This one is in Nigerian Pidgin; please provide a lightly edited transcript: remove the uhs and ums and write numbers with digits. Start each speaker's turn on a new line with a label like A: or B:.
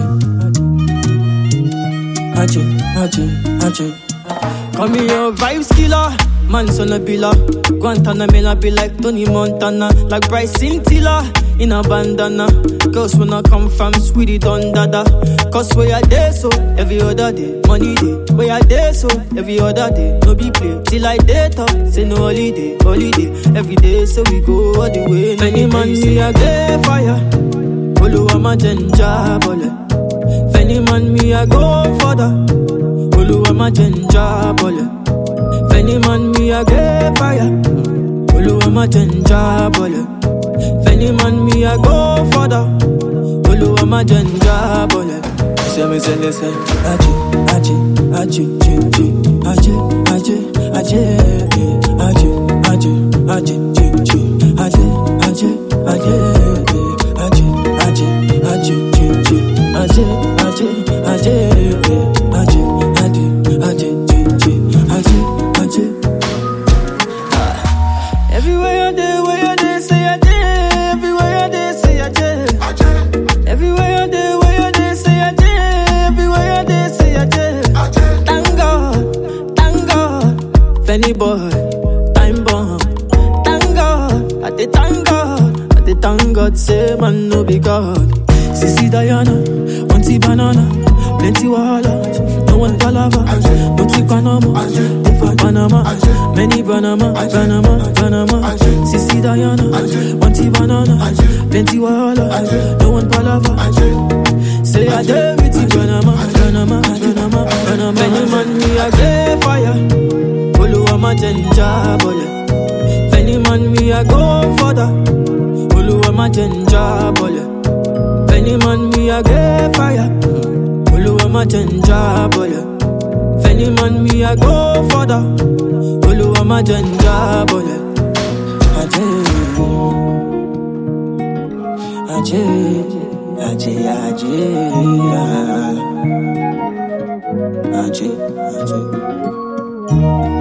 A: Call me your vibes killer, man son a billa. Guantanamela be like Tony Montana, like Bryson Tiller in a bandana. Girls when I come from Sweetie Don Dada. Cause where I day so every other day, money day. Where I day so every other day, no be play. Till I date up, say no holiday, holiday. Every day so we go all the way. Any man me I get fire, Oluwa ma jenja bole. Any man me I go further, Oluwa ma jenja bole. Any man me I get fire, Oluwa ma jenja bole. Any man me I go further, Oluwa ma jenja bole. Say me say listen, aje, aje, aje, aje, everywhere I dey, where I dey, say I dey. Everywhere I dey, say I dey. Everywhere I dey, where I dey, say I dey. Everywhere I dey, say I dey. Thank God, Benny boy, time bomb. Thank God, say man no be God. Sissy Diana, Auntie Banana, plenty wahala, no one palava. Auntie Panama, different Panama, many Panama. Sissy Diana, Auntie Banana, plenty wahala, no one palava. Say I dare with you, Panama. Many man me I get fire, Oluwa ma jenja bole. Any man me I go further, Oluwa ma jenja bole. Any man me I get fire, Oluwa ma jenja bole. Any man me I go further, Oluwa ma jenja bole. Aje.